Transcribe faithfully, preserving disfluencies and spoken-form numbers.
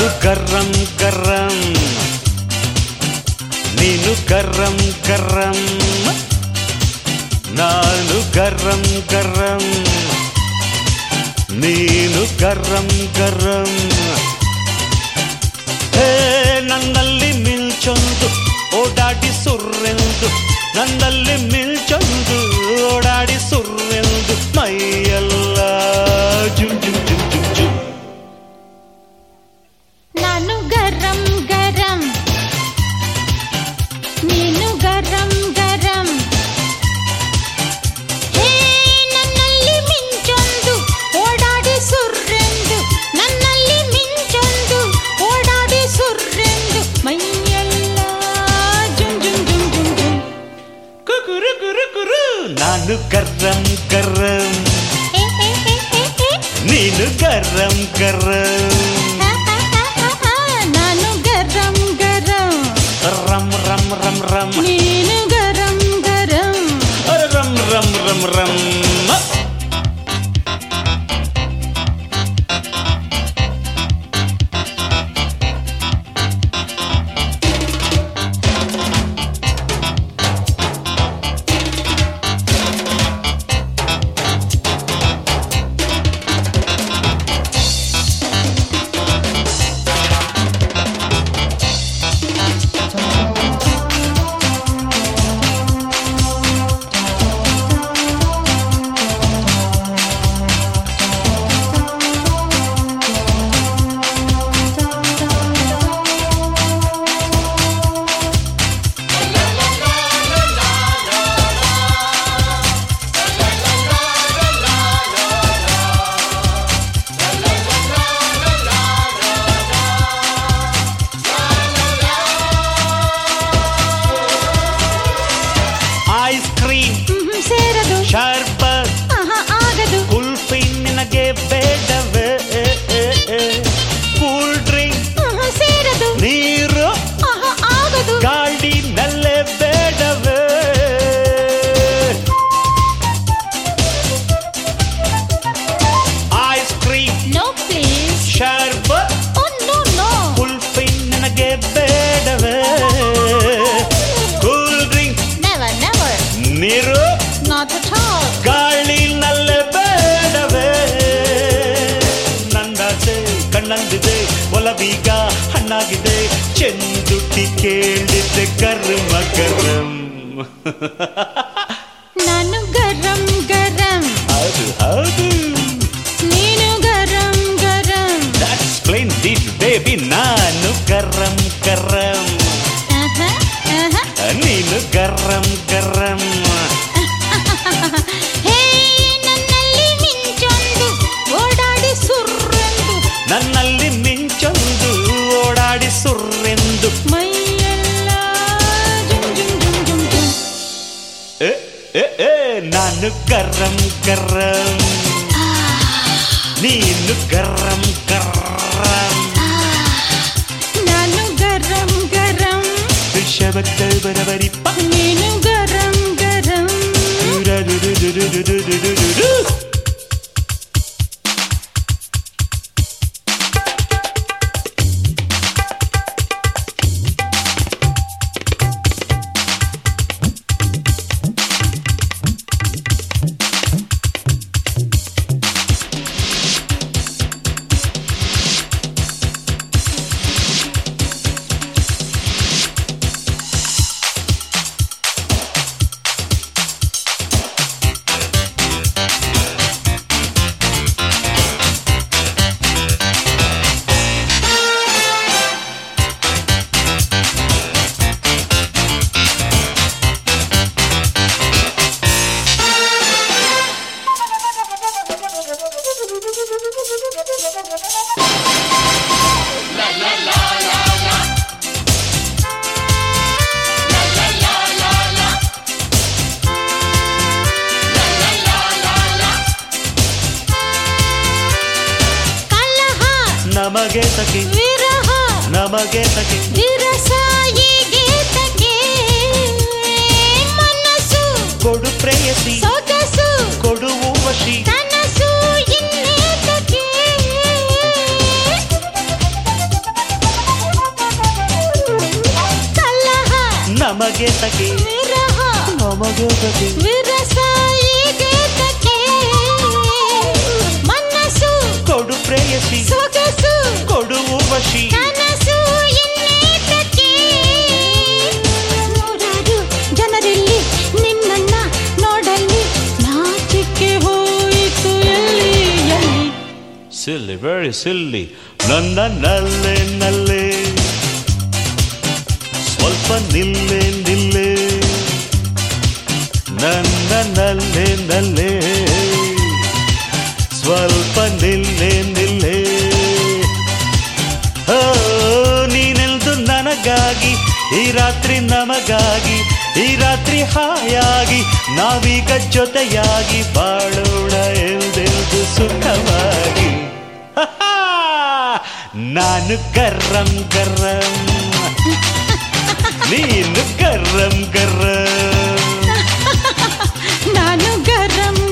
ನಾನು ಗರಂ ಗರಂ ನೀನು ಗರಂ ಗರಂ ನಾನು ಗರಂ ಗರಂ ನೀನು ಗರಂ ಗರಂ ಹೇ ನನ್ನಲ್ಲಿ ಮಿಲ್ಚೊಂದು ಓಡಾಡಿ ಸುರ್ರೆಂದು ನನ್ನಲ್ಲಿ ಮಿಲ್ಚೊಂದು ಓಡಾಡಿ ಸುರ್ರೆಂದು ಮೈಯೆಲ್ಲ ಜುಮ್ ಜುಮ್ ಜುಮ್ ಜುಮ್ ಜುಮ್ ನಾನು ಗರಂ ಗರಂ ನೀನು ಗರಂ ಗರಂ ಹೇ ನನ್ನಲ್ಲಿ ಮಿಂಚೊಂದು ಓಡಾಡಿ ಸುರ್ರೆಂದು ನನ್ನಲ್ಲಿ ಮಿಂಚೊಂದು ಓಡಾಡಿ ಸುರ್ರೆಂದು ಮೈಯೆಲ್ಲ ಜುಮ್ ಜುಮ್ ಜುಮ್ ಜುಮ್ ಜುಮ್ ಕುಕುರು ಕುರು ಕುರು ನಾನು ಗರಂ ಗರಂ ನೀನು ಗರಂ ಗರಂ ನಾನು ಗರಂ ಗರಂ ರಂ ರಂ ರಂ ರಂ ನೀನು ಗರಂ ಗರಂ ರಂ ರಂ ರಂ ರಂ ಸೇರದು ಶರ್ಬತ್ ಆಗದು ಕುಲ್ಫಿ ನಿನಗೆ ಬೇಡವೇ ಕೂಲ್ ಡ್ರಿಂಕ್ ಸೇರದು ನೀರು ಆಗದು ಗಾಳಿನಲ್ಲೇ ಬೇಡವೇ ಐಸ್ ಕ್ರೀಮ್ ನೋ ಪ್ಲೀಸ್ ಶರ್ಬತ್ ಓ ನೋ ನೋ ಕುಲ್ಫಿ ನಿನಗೆ ಬೇಡವೇ ಕೂಲ್ ಡ್ರಿಂಕ್ ನೆವರ್ ನೆವರ್ ನೀರು ನಾಟ್ ಅಟ್ ಆಲ್ ಗಾಳಿನಲ್ಲೇ ಬೇಡವೇ ನಂದಾಸೆ ಕಣ್ಣಂದಿದೆ ಒಲವೀಗ ಹಣ್ಣಾಗಿದೆ ಚೆಂದುಟ್ಟಿ ಕೇಳಿದ್ದೆ ಕರ್ಮ ಗರಂ ನಾನು ಗರಂ ಗರಂ ಹೌದು ಹೌದು ನೀನು ಗರಂ ಗರಂ ದಟ್ಸ್ ಸ್ಪ್ಲೆಂಡಿಡ್ ಬೇಬಿ ನಾನು ಗರಂ ಗರಂ ನೀನು ಗರಂ ಗರಂ ಹೇ ನನ್ನಲ್ಲಿ ಮಿಂಚೊಂದು ಓಡಾಡಿ ಸುರ್ರೆಂದು ನನ್ನಲ್ಲಿ ಮಿಂಚೊಂದು ಓಡಾಡಿ ಸುರ್ರೆಂದು ಮೈಯೆಲ್ಲ ಜುಮ್ ಜುಮ್ ಜುಮ್ ಜುಮ್ ಜುಮ್ ಏ ಏ ಏ ನಾನು ಗರಂ ಗರಂ ನೀನು ಗರಂ ಗರಂ ನಾನು ಗರಂ ಗರಂ ಶಬತ್ತ ಬರಬರಿಪ್ಪ ನೀನು ಗರಂ ಗರಂ ನಮಗೆ ತಕೆ ವಿರಹ ನಮಗೆ ತಕೆ ವಿರಸ ಹೀಗೆ ತಕೆ ಮನಸ್ಸು ಕೊಡು ಪ್ರೇಯಸಿ ಸೊಗಸು ಕೊಡುವು ವಶಿ ಕನಸು ಇನ್ನೇತಕ್ಕೆ ನಮಗೆ ತಕೆ ವಿರಹ ನಮಗೆ ತಕೆ ವಿರಸ ಈಗೇತಕ್ಕೆ ಮನಸ್ಸು ಕೊಡು ಪ್ರೇಯಸಿ ಸೊಗಸು ಕೊಡು ವಶಿ ಕನಸು ಇನ್ನೇತಕ್ಕೆ ನೂರಾರು ಜನರಲ್ಲಿ ನಿನ್ನನ್ನ ನೋಡಲ್ಲಿ ನಾಚಿಕೆ ಹೋಯಿತು ಎಲ್ಲಿ ಎಲ್ಲಿ ಸಿಲ್ಲಿ ವೆರಿ ಸಿಲ್ಲಿ ನನ್ನ ನಲ್ಲೆ ನಲ್ಲೆ ಸ್ವಲ್ಪ ನಿಲ್ಲೆ ನಿಲ್ಲೆ ನನ್ನ ನಲ್ಲೆ ನಲ್ಲೆ ಸ್ವಲ್ಪ ನಿಲ್ಲೆ ನಿಲ್ಲೆ ಓ ನೀನೆಲ್ದು ನನಗಾಗಿ ಈ ರಾತ್ರಿ ನಮಗಾಗಿ ಈ ರಾತ್ರಿ ಹಾಯಾಗಿ ನಾವೀಗ ಜೊತೆಯಾಗಿ ಬಾಳೋಣ ಎಂದೆಂದು ಸುಖವಾಗಿ ನಾನು ಗರ್ರಂ ಗರ್ರಂ ನೀನು ಗರ್ರಂ ಗರ್ರಂ ನಾನು ಗರಂ